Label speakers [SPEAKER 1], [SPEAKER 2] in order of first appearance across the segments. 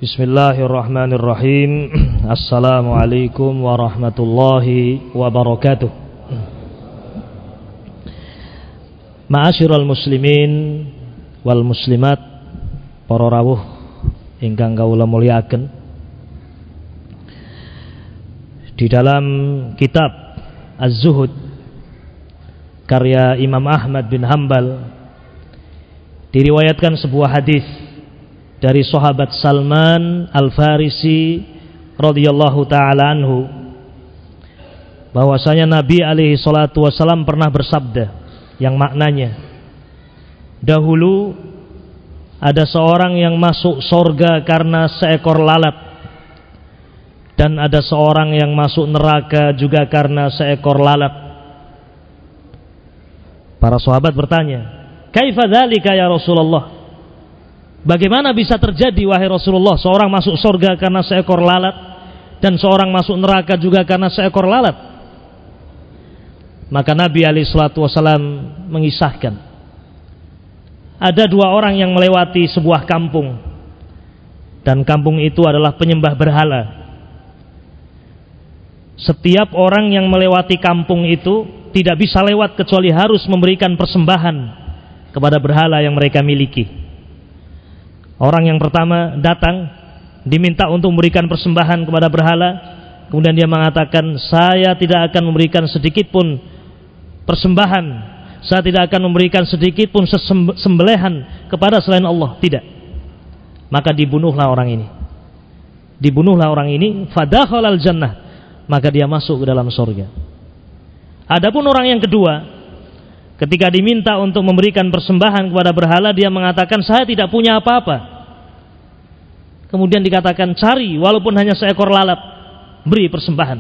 [SPEAKER 1] Bismillahirrahmanirrahim. Assalamualaikum warahmatullahi wabarakatuh. Ma'asyiral muslimin wal muslimat, para rawuh ingkang kawula mulyakaken. Di dalam kitab Az-Zuhud karya Imam Ahmad bin Hanbal diriwayatkan sebuah hadis dari sahabat Salman Al-Farisi radhiyallahu taala anhu, bahwasanya Nabi alaihi salatu wasallam pernah bersabda yang maknanya, dahulu ada seorang yang masuk surga karena seekor lalat, dan ada seorang yang masuk neraka juga karena seekor lalat. Para sahabat bertanya, kaifa dzalika ya Rasulullah? Bagaimana bisa terjadi wahai Rasulullah, seorang masuk surga karena seekor lalat dan seorang masuk neraka juga karena seekor lalat? Maka Nabi alaihi salatu wasallam mengisahkan, ada dua orang yang melewati sebuah kampung, dan kampung itu adalah penyembah berhala. Setiap orang yang melewati kampung itu tidak bisa lewat kecuali harus memberikan persembahan kepada berhala yang mereka miliki. Orang yang pertama datang, diminta untuk memberikan persembahan kepada berhala, kemudian dia mengatakan, saya tidak akan memberikan sedikit pun persembahan, saya tidak akan memberikan sedikit pun sembelihan kepada selain Allah, tidak. Maka dibunuhlah orang ini, fadakhalal jannah, maka dia masuk ke dalam surga. Adapun orang yang kedua, ketika diminta untuk memberikan persembahan kepada berhala, dia mengatakan, saya tidak punya apa-apa. Kemudian dikatakan, cari walaupun hanya seekor lalat, beri persembahan.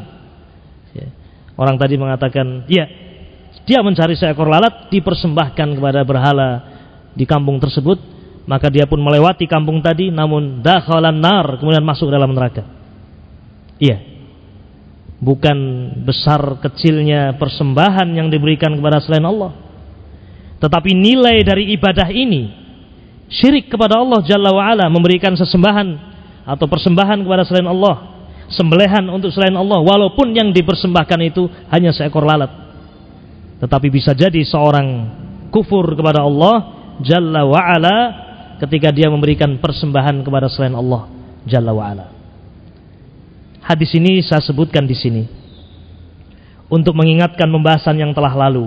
[SPEAKER 1] Orang tadi mengatakan, ya, dia mencari seekor lalat, dipersembahkan kepada berhala di kampung tersebut. Maka dia pun melewati kampung tadi, namun dakhalan nar, kemudian masuk dalam neraka. Iya, bukan besar kecilnya persembahan yang diberikan kepada selain Allah, tetapi nilai dari ibadah ini, syirik kepada Allah Jalla wa'ala, memberikan sesembahan atau persembahan kepada selain Allah, sembelihan untuk selain Allah, walaupun yang dipersembahkan itu hanya seekor lalat. Tetapi bisa jadi seorang kufur kepada Allah Jalla wa'ala ketika dia memberikan persembahan kepada selain Allah Jalla wa'ala. Hadis ini saya sebutkan di sini untuk mengingatkan pembahasan yang telah lalu,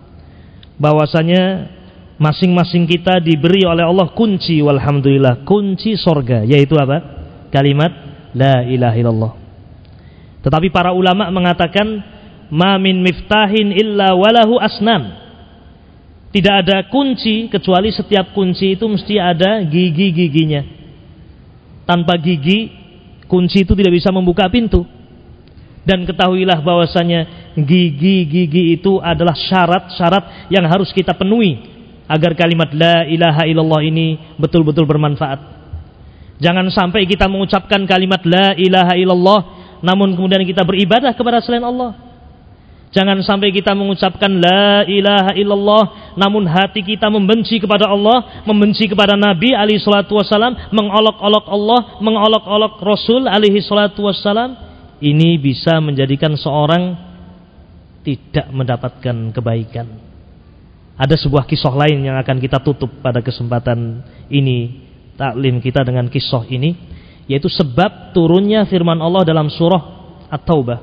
[SPEAKER 1] bahwasanya masing-masing kita diberi oleh Allah kunci, walhamdulillah, kunci sorga, yaitu apa? Kalimat la ilaha illallah. Tetapi para ulama mengatakan, ma min miftahin illa walahu asnan. Tidak ada kunci kecuali setiap kunci itu mesti ada gigi-giginya. Tanpa gigi, kunci itu tidak bisa membuka pintu. Dan ketahuilah bahwasanya gigi-gigi itu adalah syarat-syarat yang harus kita penuhi agar kalimat la ilaha illallah ini betul-betul bermanfaat. Jangan sampai kita mengucapkan kalimat la ilaha illallah namun kemudian kita beribadah kepada selain Allah. Jangan sampai kita mengucapkan la ilaha illallah namun hati kita membenci kepada Allah, membenci kepada Nabi alaihi salatu wasallam, mengolok-olok Allah, mengolok-olok Rasul alaihi salatu wasallam. Ini bisa menjadikan seorang tidak mendapatkan kebaikan. Ada sebuah kisah lain yang akan kita tutup pada kesempatan ini, taklim kita dengan kisah ini, yaitu sebab turunnya firman Allah dalam surah At-Taubah.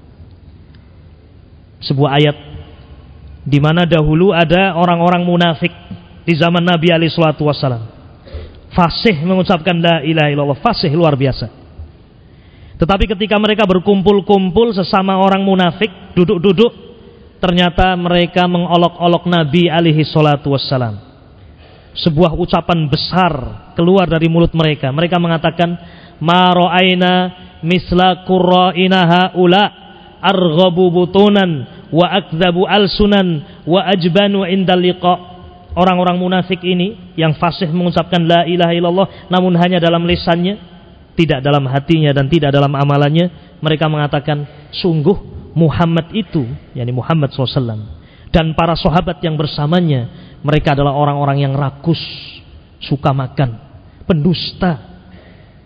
[SPEAKER 1] Sebuah ayat di mana dahulu ada orang-orang munafik di zaman Nabi alaihi salatu wasallam. Fasih mengucapkan la ilaha illallah, fasih luar biasa. Tetapi ketika mereka berkumpul-kumpul sesama orang munafik, duduk-duduk, ternyata mereka mengolok-olok Nabi alaihi salatu wassalam. Sebuah ucapan besar keluar dari mulut mereka. Mereka mengatakan, ma ra'aina misla qurra'ina haula arghabu butunan wa akdzabu alsunan wa ajbanu indal liqa. Orang-orang munafik ini yang fasih mengucapkan la ilaha illallah namun hanya dalam lisannya, tidak dalam hatinya dan tidak dalam amalannya, mereka mengatakan, sungguh Muhammad itu, yakni Muhammad SAW, dan para sahabat yang bersamanya, mereka adalah orang-orang yang rakus, suka makan, pendusta,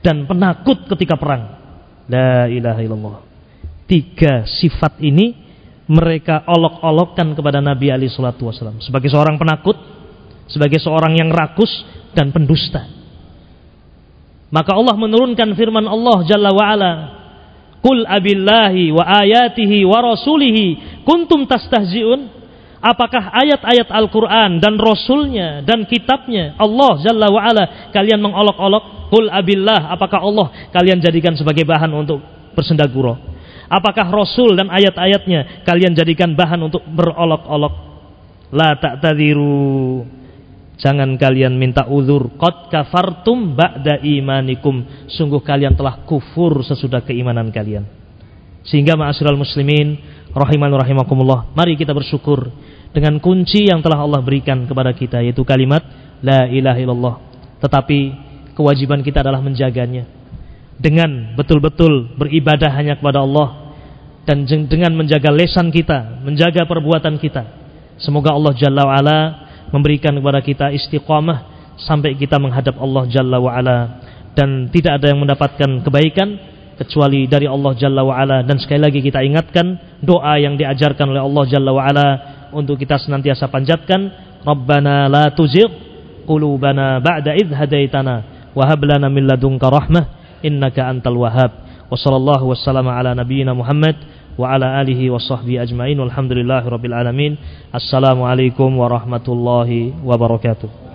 [SPEAKER 1] dan penakut ketika perang. La ilaha illallah. 3 sifat ini mereka olok-olokkan kepada Nabi alaihi salatu wasallam sebagai seorang penakut, sebagai seorang yang rakus dan pendusta. Maka Allah menurunkan firman Allah Jalla wa Ala, "Qul abillahi wa ayatihi wa rasulihi kuntum tastahzi'un?" Apakah ayat-ayat Al-Quran dan Rasulnya dan kitabnya Allah Jalla wa Ala kalian mengolok-olok? Qul abillah, apakah Allah kalian jadikan sebagai bahan untuk bersenda gurau? Apakah Rasul dan ayat-ayatnya kalian jadikan bahan untuk berolok-olok? La ta'tadiru, jangan kalian minta uzur. Qad kafartum ba'da imanikum, sungguh kalian telah kufur sesudah keimanan kalian. Sehingga ma'asyiral muslimin rahiman rahimakumullah, mari kita bersyukur dengan kunci yang telah Allah berikan kepada kita, yaitu kalimat la ilaha illallah. Tetapi kewajiban kita adalah menjaganya dengan betul-betul beribadah hanya kepada Allah, dan dengan menjaga lisan kita, menjaga perbuatan kita. Semoga Allah Jalla wa Ala memberikan kepada kita istiqamah sampai kita menghadap Allah Jalla wa Ala, dan tidak ada yang mendapatkan kebaikan kecuali dari Allah Jalla wa Ala. Dan sekali lagi kita ingatkan doa yang diajarkan oleh Allah Jalla wa Ala untuk kita senantiasa panjatkan, Rabbana la tuzigh qulubana ba'da idh hadaitana wa hab lana min ladunka rahmah innaka antal wahhab. Wa sallallahu wassalamu ala nabiyyina Muhammad wa ala alihi wa sahbihi ajmain. Walhamdulillahirabbil alamin. Assalamualaikum warahmatullahi wabarakatuh.